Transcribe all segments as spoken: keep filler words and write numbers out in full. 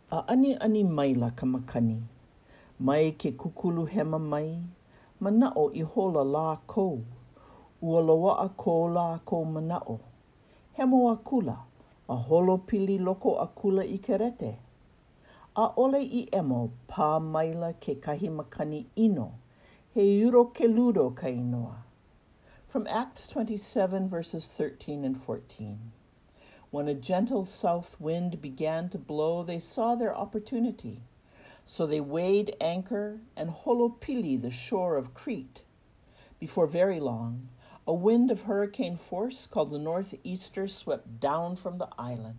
A ani ani maila ka makani, mai ke kukulu hema mai, manao I hola la kou, ua loa a ko la kou manao. Hemo a kula, a holo pili loko a kula I ke rete. A ole I emo pā maila ke kahi makani ino, he uro ke ludo ka inoa. From Acts twenty-seven, verses thirteen and fourteen. When a gentle south wind began to blow, they saw their opportunity. So they weighed anchor and holopili the shore of Crete. Before very long, a wind of hurricane force called the northeaster swept down from the island.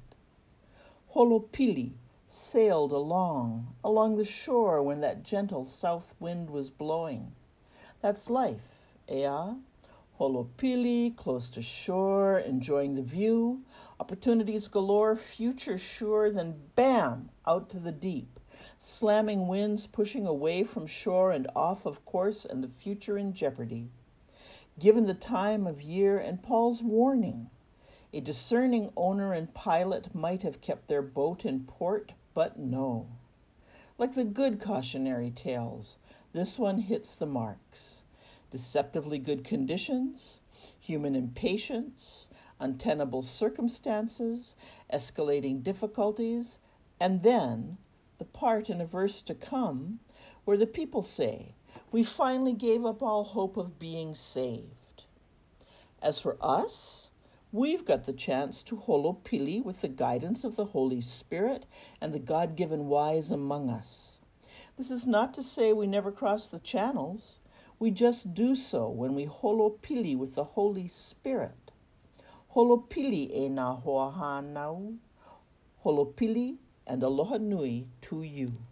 Holopili sailed along, along the shore when that gentle south wind was blowing. That's life, ea? Holopili, close to shore, enjoying the view, opportunities galore, future sure, then bam, out to the deep, slamming winds pushing away from shore and off of course and the future in jeopardy. Given the time of year and Paul's warning, a discerning owner and pilot might have kept their boat in port, but no. Like the good cautionary tales, this one hits the marks. Deceptively good conditions, human impatience, untenable circumstances, escalating difficulties, and then the part in a verse to come where the people say, "We finally gave up all hope of being saved." As for us, we've got the chance to holopili with the guidance of the Holy Spirit and the God-given wise among us. This is not to say we never cross the channels. We just do so when we holopili with the Holy Spirit. Holopili e nā hoa hānau. Holopili and aloha nui to you.